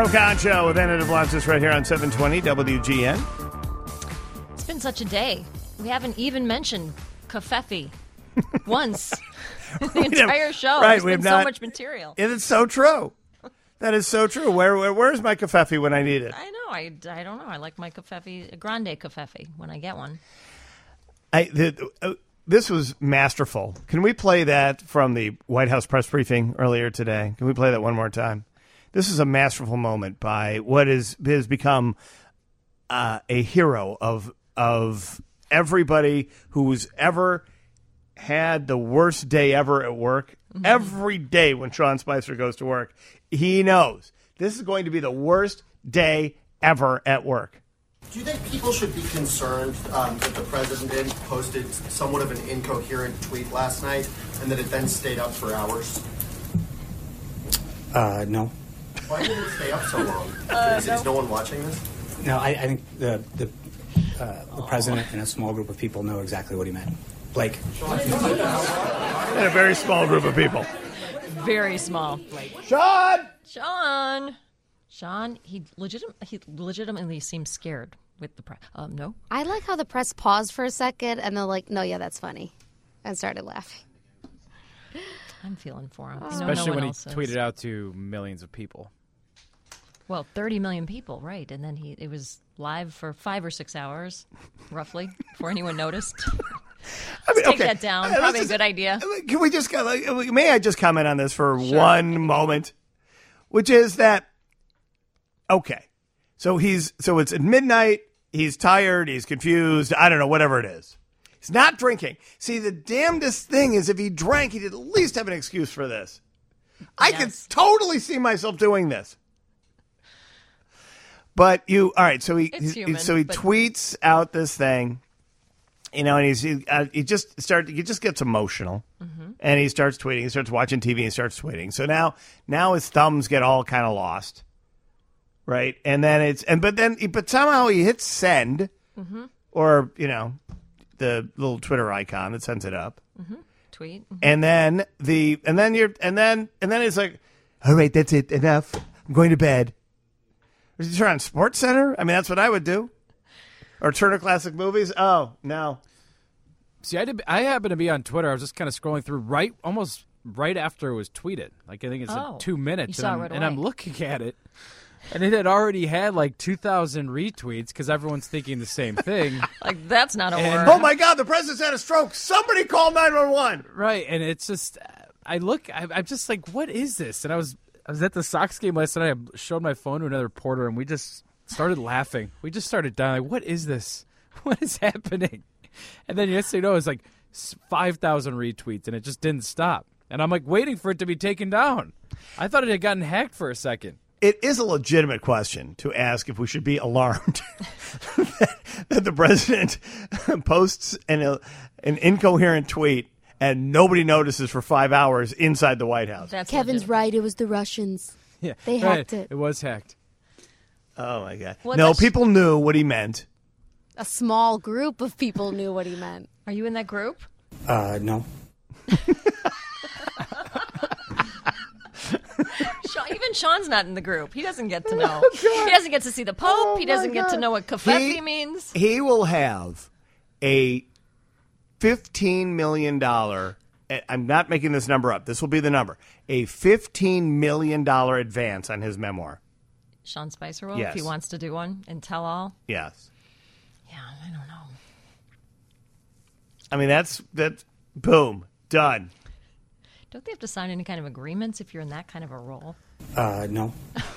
Joe Concho with Anna DeBlancis right here on 720 WGN. It's been such a day. We haven't even mentioned Covfefe once. The entire show. Right, There's been so much material. It is so true. That is so true. Where's my Covfefe when I need it? I know. I don't know. I like my Covfefe, Grande Covfefe, when I get one. This was masterful. Can we play that from the White House press briefing earlier today? Can we play that one more time? This is a masterful moment by what has become a hero of everybody who's ever had the worst day ever at work. Mm-hmm. Every day when Sean Spicer goes to work, he knows this is going to be the worst day ever at work. Do you think people should be concerned that the president posted somewhat of an incoherent tweet last night and that it then stayed up for hours? No. Why did it stay up so long? Is no one watching this? No, I think the president and a small group of people know exactly what he meant. Blake. And a very small group of people. Very small. Blake. Sean, he legitimately seems scared with the press. No? I like how the press paused for a second and they're like, no, yeah, that's funny. And started laughing. I'm feeling for him. Especially when he tweeted out to millions of people. Well, 30 million people, right. And then it was live for 5 or 6 hours, roughly, before anyone noticed. Take that down. Probably a good idea. Can we just may I just comment on this for one moment? Which is that, okay, so it's at midnight, he's tired, he's confused, I don't know, whatever it is. He's not drinking. See, the damnedest thing is if he drank, he'd at least have an excuse for this. Yes. I could totally see myself doing this. But all right, so he tweets out this thing, and he just gets emotional, and he starts tweeting, he starts watching TV, and he starts tweeting. So now his thumbs get all kind of lost, right? And then but somehow he hits send, or the little Twitter icon that sends it up, tweet, and then it's like, all right, that's it, enough. I'm going to bed. Did you turn on Sports Center? I mean, that's what I would do. Or Turner Classic Movies? Oh, no. See, I happened to be on Twitter. I was just kind of scrolling through almost right after it was tweeted. Like, I think it's 2 minutes. You saw it right away. And I'm looking at it, and it had already had like 2,000 retweets because everyone's thinking the same thing. Like, that's not a word. Oh, my God, the president's had a stroke. Somebody call 911. Right, and it's just, I'm just like, what is this? And I was at the Sox game last night. I showed my phone to another reporter, and we just started laughing. We just started dying. Like, what is this? What is happening? And then yesterday, it was like 5,000 retweets, and it just didn't stop. And I'm like waiting for it to be taken down. I thought it had gotten hacked for a second. It is a legitimate question to ask if we should be alarmed that the president posts an incoherent tweet and nobody notices for 5 hours inside the White House. Kevin's right. It was the Russians. Yeah, they hacked it. It was hacked. Oh, my God. No, people knew what he meant. A small group of people knew what he meant. Are you in that group? No. Even Sean's not in the group. He doesn't get to know. He doesn't get to see the Pope. He doesn't get to know what Covfefe means. He will have a $15 million, I'm not making this number up, this will be the number, a $15 million advance on his memoir. Sean Spicer will, yes. If he wants to do one and tell all? Yes. Yeah, I don't know. I mean, that's boom, done. Don't they have to sign any kind of agreements if you're in that kind of a role? No.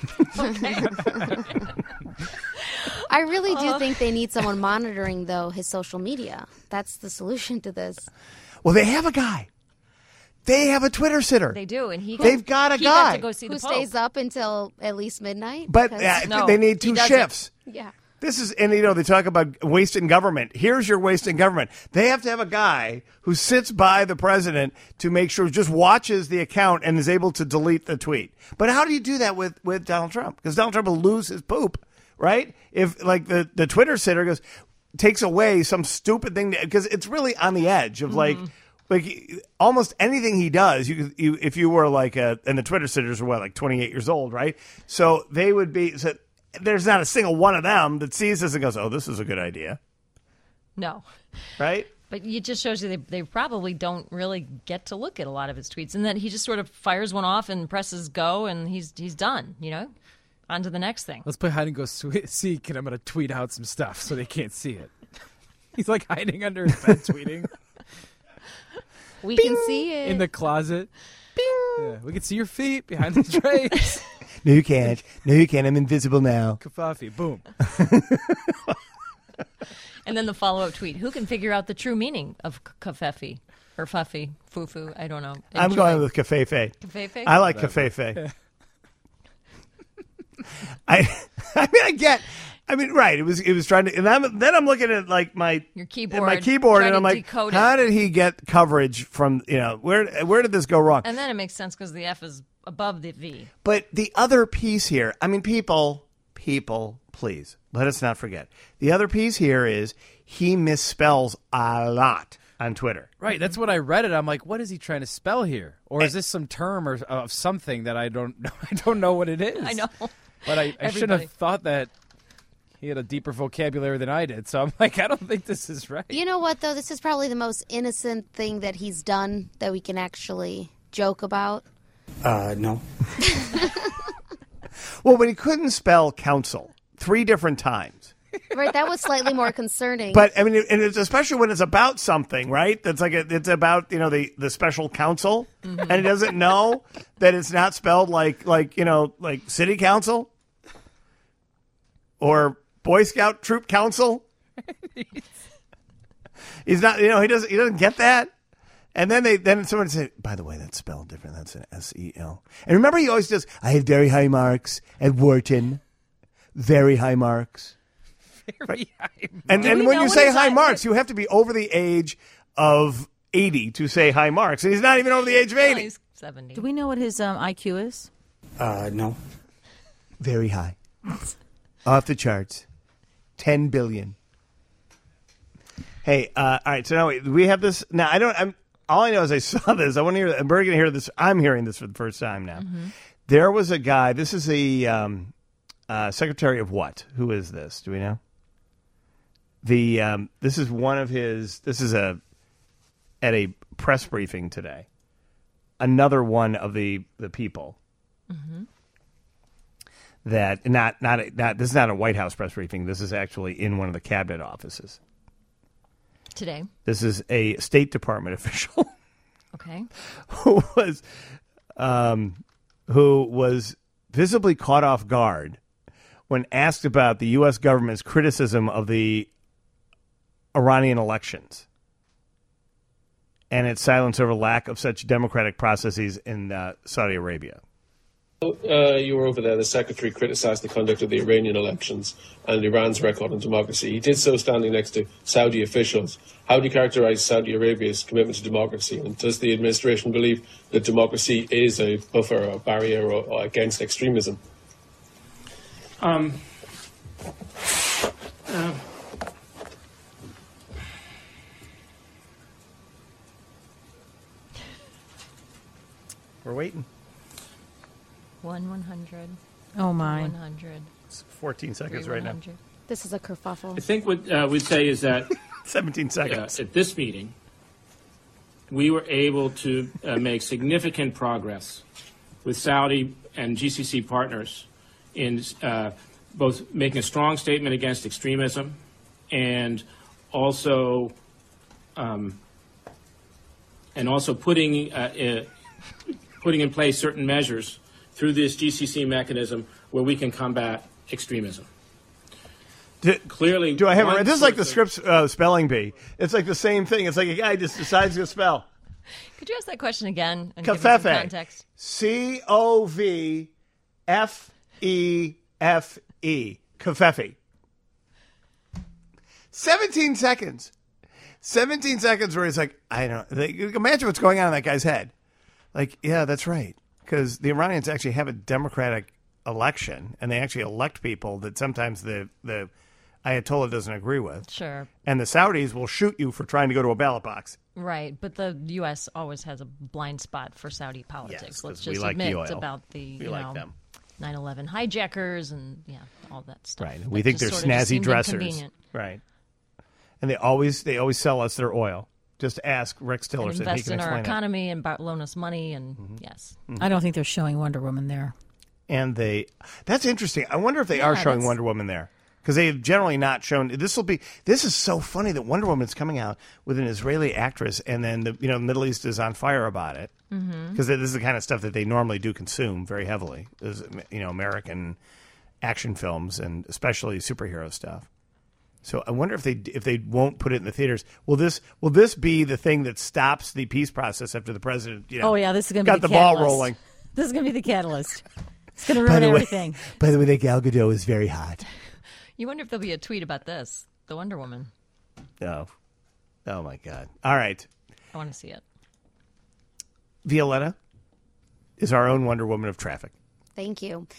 I really do think they need someone monitoring, though, his social media. That's the solution to this. Well, they have a guy. They have a Twitter sitter. They do, and they've got a guy got to go see who the Pope. stays up until at least midnight. But they need 2 shifts. Yeah. This is, and they talk about waste in government. Here's your waste in government. They have to have a guy who sits by the president to make sure, just watches the account and is able to delete the tweet. But how do you do that with Donald Trump? Because Donald Trump will lose his poop, right? If like the Twitter sitter takes away some stupid thing, because it's really on the edge of like, like almost anything he does, if you were like and the Twitter sitters are like 28 years old, right? So they would be. So there's not a single one of them that sees this and goes, "Oh, this is a good idea." No, right? But it just shows you they probably don't really get to look at a lot of his tweets, and then he just sort of fires one off and presses go, and he's done. On to the next thing. Let's play hide and go seek, and I'm going to tweet out some stuff so they can't see it. He's like hiding under his bed tweeting. We can see it in the closet. Yeah, we can see your feet behind the drapes. No, you can't. No, you can't. I'm invisible now. Kafafi, boom. And then the follow-up tweet. Who can figure out the true meaning of kafefi or fuffy, fufu? I don't know. I'm going with kafefe. Kafefe? I like kafefe. Right. It was trying to, and then I'm looking at like your keyboard, and I'm like, how did he get coverage from? Where did this go wrong? And then it makes sense because the F is above the V. But the other piece here, people, please let us not forget. The other piece here is he misspells a lot on Twitter. Right. That's what I read it. I'm like, what is he trying to spell here? Or is this some term or of something that I don't know? I don't know what it is. I know. But I should have thought that he had a deeper vocabulary than I did. So I'm like, I don't think this is right. You know what, though? This is probably the most innocent thing that he's done that we can actually joke about. No. Well, when he couldn't spell council 3 different times. Right, that was slightly more concerning. But and it's especially when it's about something, right? That's like it's about the special council, and he doesn't know that it's not spelled like city council or Boy Scout troop council. He's not, he doesn't get that. And then someone said, by the way, that's spelled different. That's an S-E-L. And remember, he always does. I had very high marks at Wharton. Very high marks. Very high marks. And when you say high marks, you have to be over the age of 80 to say high marks. And he's not even over the age of 80. Well, he's 70. Do we know what his IQ is? No. Very high. Off the charts. 10 billion. Hey, all right. So now we have this. Now, all I know is I saw this. I want to hear. We're going to hear this. I'm hearing this for the first time now. Mm-hmm. There was a guy. This is the Secretary of what? Who is this? Do we know? This is one of his. This is at a press briefing today. Another one of the people. Mm-hmm. That not this is not a White House press briefing. This is actually in one of the cabinet offices. Today. This is a State Department official. Okay. who was visibly caught off guard when asked about the U.S. government's criticism of the Iranian elections and its silence over lack of such democratic processes in Saudi Arabia. You were over there. The secretary criticized the conduct of the Iranian elections and Iran's record on democracy. He did so standing next to Saudi officials. How do you characterize Saudi Arabia's commitment to democracy? And does the administration believe that democracy is a buffer or a barrier or against extremism? We're waiting. 100. Oh, my. 100. It's 14 seconds right now. This is a kerfuffle. I think what we'd say is that 17 seconds. At this meeting, we were able to make significant progress with Saudi and GCC partners in both making a strong statement against extremism and also putting in place certain measures through this GCC mechanism where we can combat extremism. Clearly, do I have this is like the Scripps spelling bee. It's like the same thing. It's like a guy just decides to spell. Could you ask that question again and Covfefe. give me some context? Covfefe. Covfefe. 17 seconds. 17 seconds where he's like, I don't know. Imagine what's going on in that guy's head. Like, yeah, that's right. Because the Iranians actually have a democratic election, and they actually elect people that sometimes the Ayatollah doesn't agree with. Sure. And the Saudis will shoot you for trying to go to a ballot box Right, but the U.S. always has a blind spot for Saudi politics. Yes, Let's 'cause we just like the admit oil. about the We like them. 9/11 hijackers and all that stuff. Right. We That think just they're sort of just snazzy seemed dressers. inconvenient. Right. And they always sell us their oil. Just ask Rex And Tillerson. He invest can in our explain it. economy and loan us money and yes. I don't think they're showing Wonder Woman there. And that's interesting. I wonder if they are showing Wonder Woman there. Because they've generally not shown. This is so funny that Wonder Woman's coming out with an Israeli actress, and then the Middle East is on fire about it. Because this is the kind of stuff that they normally do consume very heavily. Is, American action films and especially superhero stuff. So I wonder if they won't put it in the theaters. Will this be the thing that stops the peace process after the president? Oh yeah, this is going to be got the catalyst. ball rolling. This is going to be the catalyst. It's going to ruin everything. By the way, that Gal Gadot is very hot. You wonder if there'll be a tweet about this, the Wonder Woman. No. Oh my God. All right. I want to see it. Violetta is our own Wonder Woman of traffic. Thank you.